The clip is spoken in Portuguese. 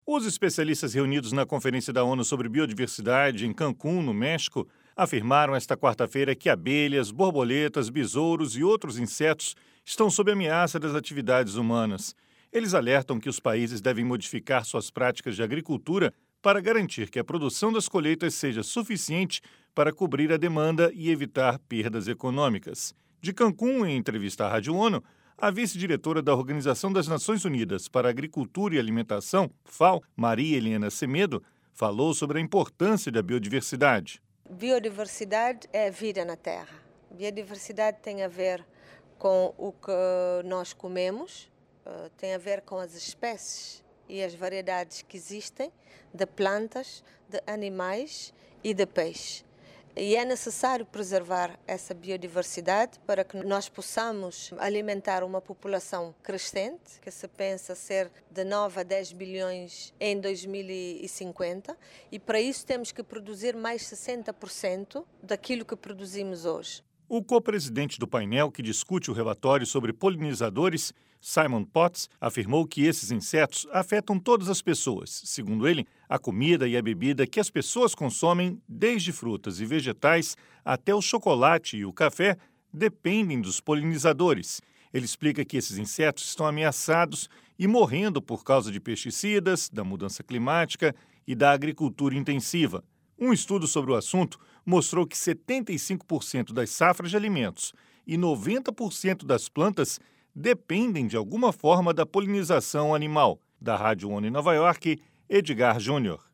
Os especialistas reunidos na Conferência da ONU sobre Biodiversidade em Cancún, no México, afirmaram esta quarta-feira que abelhas, borboletas, besouros e outros insetos estão sob ameaça das atividades humanas. Eles alertam que os países devem modificar suas práticas de agricultura para garantir que a produção das colheitas seja suficiente para cobrir a demanda e evitar perdas econômicas. De Cancún, em entrevista à Rádio ONU, a vice-diretora da Organização das Nações Unidas para a Agricultura e Alimentação, FAO, Maria Helena Semedo, falou sobre a importância da biodiversidade. Biodiversidade é vida na Terra. Biodiversidade tem a ver com o que nós comemos, tem a ver com as espécies e as variedades que existem de plantas, de animais e de peixes. E é necessário preservar essa biodiversidade para que nós possamos alimentar uma população crescente, que se pensa ser de 9 a 10 bilhões em 2050, e para isso temos que produzir mais 60% daquilo que produzimos hoje. O co-presidente do painel que discute o relatório sobre polinizadores, Simon Potts, afirmou que esses insetos afetam todas as pessoas. Segundo ele, a comida e a bebida que as pessoas consomem, desde frutas e vegetais até o chocolate e o café, dependem dos polinizadores. Ele explica que esses insetos estão ameaçados e morrendo por causa de pesticidas, da mudança climática e da agricultura intensiva. Um estudo sobre o assunto mostrou que 75% das safras de alimentos e 90% das plantas dependem de alguma forma da polinização animal. Da Rádio ONU em Nova York, Edgar Júnior.